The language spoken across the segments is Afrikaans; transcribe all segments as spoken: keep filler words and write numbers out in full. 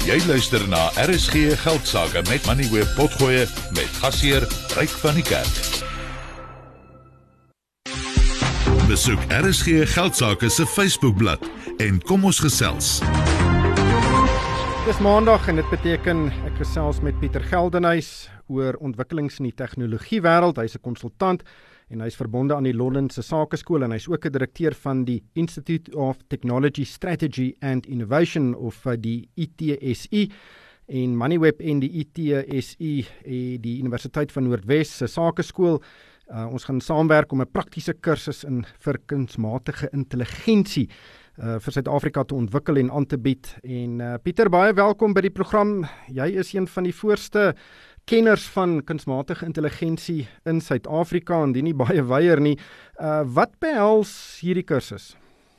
Jy luister na R S G Geldsaake met Moneyweb Potgoe met gasheer Ryk van die Kerk. Besoek R S G Geldsaake se Facebookblad en kom ons gesels. Dis maandag en dit beteken ek gesels met Pieter Geldenhuys oor ontwikkelings in die tegnologiewêreld. Hy's 'n konsultant en hy's verbonde aan die Londense Sakeskool en hy's ook 'n direkteur van die Institute of Technology Strategy and Innovation of die I T S I en Moneyweb en die I T S I, die Universiteit van Noordwes se Sakeskool. Uh, ons gaan saamwerk om 'n praktiese kursus in vir kunsmatige intelligensie uh, vir Suid-Afrika te ontwikkel en aan te bied. En uh, Pieter, baie welkom by die program. Jy is een van die voorste kenners van kunsmatige intelligensie in Suid-Afrika en die nie baie weier nie. Uh, wat behels hierdie kursus?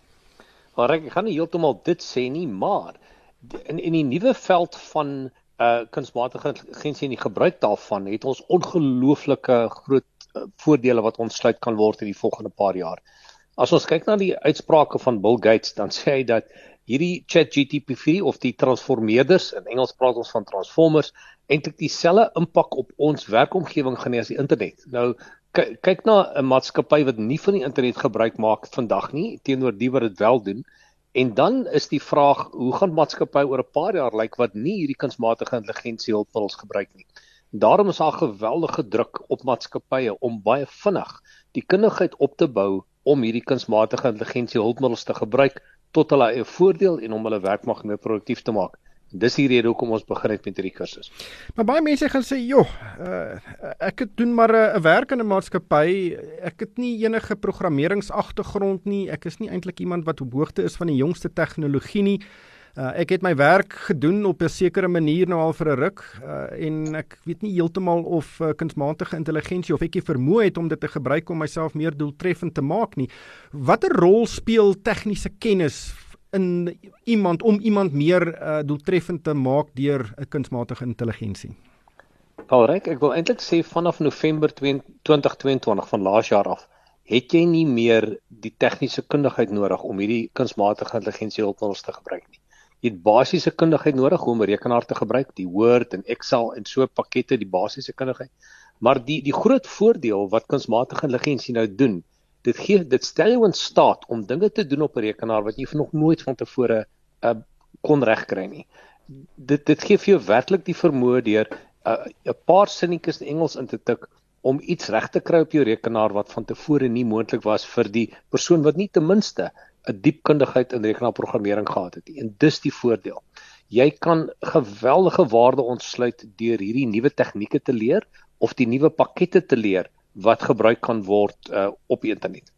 Maar ek gaan nie heeltemal dit sê nie, maar in, in die nuwe veld van uh, kunsmatige intelligensie en die gebruik daarvan het ons ongelooflike groot uh, voordele wat ontsluit kan word in die volgende paar jaar. As ons kyk na die uitsprake van Bill Gates, dan sê hy dat hierdie ChatGPT vier of die transformeerders, in Engels praat ons van transformers, eintlik dieselfde impak op ons werkomgewing gaan hê as die internet. Nou, kyk na 'n maatskappy wat nie van die internet gebruik maak vandag nie, teenoor die wat dit wel doen. En dan is die vraag, hoe gaan maatskappy oor 'n paar jaar lyk wat nie hierdie kunsmatige intelligensie hulpmiddels gebruik nie. Daarom is daar geweldige druk op maatskappye om baie vinnig die kundigheid op te bou om hierdie kunsmatige intelligensie hulpmiddels te gebruik tot hulle eie voordeel en om hulle werkmag meer produktief te maak. Dis die rede hoekom ons begin het met hierdie kursus. Maar baie mense gaan sê, joh, uh, ek het doen maar 'n werk in 'n maatskappy, ek het nie enige programmeringsagtergrond nie, ek is nie eintlik iemand wat op hoogte is van die jongste tegnologie nie. Uh, ek het my werk gedoen op 'n sekere manier nou al vir 'n ruk uh, en ek weet nie heeltemal of uh, kunsmatige intelligensie of ek die vermoë het om dit te gebruik om myself meer doeltreffend te maak nie. Watter rol speel tegniese kennis in iemand om iemand meer uh, doeltreffend te maak deur 'n kunsmatige intelligensie? Alright, ek wil eintlik sê vanaf November twintig tweeëntwintig van laas jaar af het jy nie meer die tegniese kundigheid nodig om hierdie kunsmatige intelligensie hulpmiddels te gebruik nie. Jy het basiese kundigheid nodig om 'n rekenaar te gebruik, die Word en Excel en so pakkette, die basiese kundigheid. Maar die die groot voordeel wat kunsmatige intelligensie nou doen, dit gee dit stel jou in staat om dinge te doen op 'n rekenaar wat jy nog nooit van tevore uh, kon regkry nie. Dit dit gee vir jou werklik die vermoë deur 'n uh, paar sinnetjies in Engels in te tik om iets reg te kry op jou rekenaar wat van tevore nie moontlik was vir die persoon wat nie ten minste 'n diep kundigheid in rekenaarprogrammering gehad het nie. En dis die voordeel. Jy kan geweldige waarde ontsluit deur hierdie nuwe tegnieke te leer of die nuwe pakkette te leer wat gebruik kan word uh, op die internet.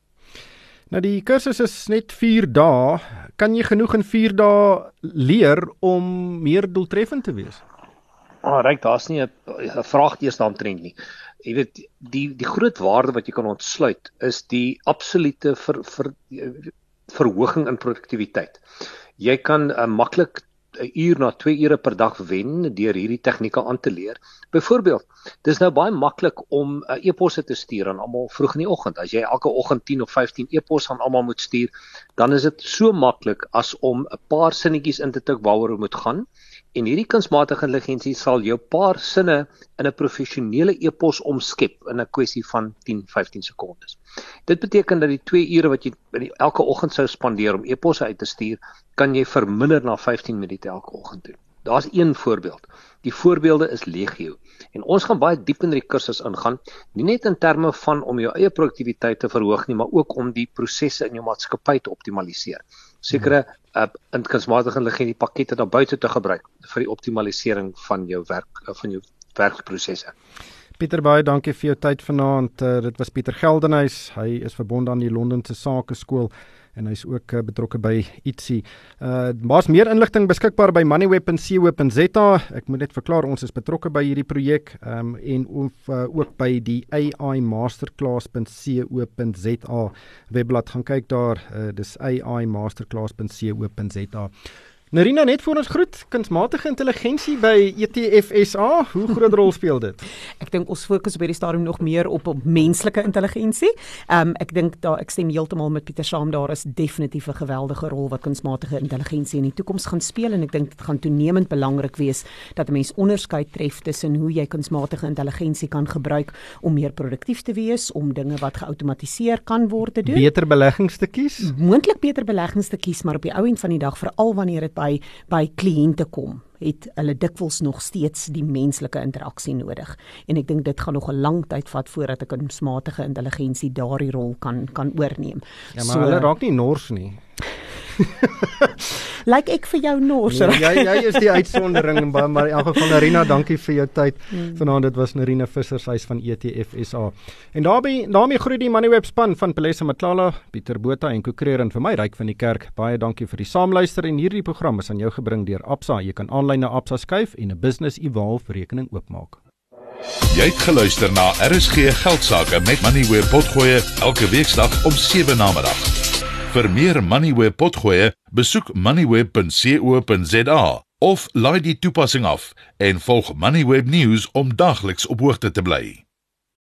Nou die kursus is net vier dae. Kan jy genoeg in vier dae leer om meer doeltreffend te wees? Ah, ryk, daar's nie 'n vraag eers daaromtrent nie. Jy weet, die die groot waarde wat jy kan ontsluit is die absolute ver, ver, verhoging in produktiwiteit. Jy kan uh, maklik 'n uur na twee ure per dag wen deur hierdie tegnieke aan te leer. Byvoorbeeld, dis nou baie maklik om 'n uh, e-posse te stuur aan almal vroeg in die oggend. As jy elke oggend tien of vyftien e-posse aan almal moet stuur, dan is dit so maklik as om 'n paar sinnetjies in te tik waaroor dit moet gaan. En hierdie kunsmatige intelligensie sal jou paar sinne in 'n professionele e-pos omskep in 'n kwessie van tien, vyftien sekondes. Dit beteken dat die twee ure wat jy elke oggend sou spandeer om e-posse uit te stuur, kan jy verminder na vyftien minute elke oggend doen. Daar's een voorbeeld. Die voorbeelde is legio. En ons gaan baie diep in die kursus ingaan, nie net in terme van om jou eie produktiwiteit te verhoog nie, maar ook om die prosesse in jou maatskappy te optimaliseer. Sekere uh, in kunsmatige intelligensie pakkette daar buite te gebruik vir die optimalisering van jou werk uh, van jou werkprosesse. Pieter, baie dankie vir jou tyd vanaand. Uh, dit was Pieter Geldenhuys. Hy is verbonde aan die Londense Sakeskool en hy's ook uh, betrokke by I T S I. Uh, Daar's meer inligting beskikbaar by moneyweb punt co punt za. Ek moet net verklaar, ons is betrokke by hierdie projek um, en of, uh, ook by die A I masterclass punt co punt za webblad. Gaan kyk daar, uh, dis A I masterclass punt co punt za. Nerina, net voor ons groet, kunsmatige intelligensie by E T F S A, hoe groot rol speel dit? Ek dink ons fokus by die stadium nog meer op op menslike intelligensie. Um, ek dink daar ek stem heeltemal met Pieter saam, daar is definitief 'n geweldige rol wat kunsmatige intelligensie in die toekoms gaan speel en ek dink dit gaan toenemend belangrik wees dat 'n mens onderskeid tref tussen hoe jy kunsmatige intelligensie kan gebruik om meer produktief te wees, om dinge wat geautomatiseer kan word te doen. Beter beleggings te kies? Moontlik beter beleggings te kies, maar op die ou end van die dag, veral wanneer dit by by kliënte kom, het hulle dikwels nog steeds die menslike interaksie nodig. En ek dink dit gaan nog 'n lang tyd vat voordat 'n kunsmatige intelligensie daardie rol kan kan oorneem. Ja, maar so, hulle raak nie nors nie. Lyk ek vir jou nors? Nee, jy jy is die uitsondering, maar in elk geval Nerina, dankie vir jou tyd. Hmm. Vanaand dit was Nerina Visser, sy is van E T F S A. En daarmee daarmee groet die Moneyweb span van Pelesa Matlala, Pieter Botha en Kokreer en vir my Ryk van die Kerk. Baie dankie vir die saamluister en hierdie program is aan jou gebring deur Absa. Jy kan aanlyn na Absa skuif en 'n Business Evolve rekening oopmaak. Jy het geluister na R S G Geldsaake met Moneyweb Potgoe elke weeksdag om sewe namiddag. Vir meer Moneyweb Potgoe, besoek moneyweb punt co punt za of laai die toepassing af en volg Moneyweb News om dagliks op hoogte te bly.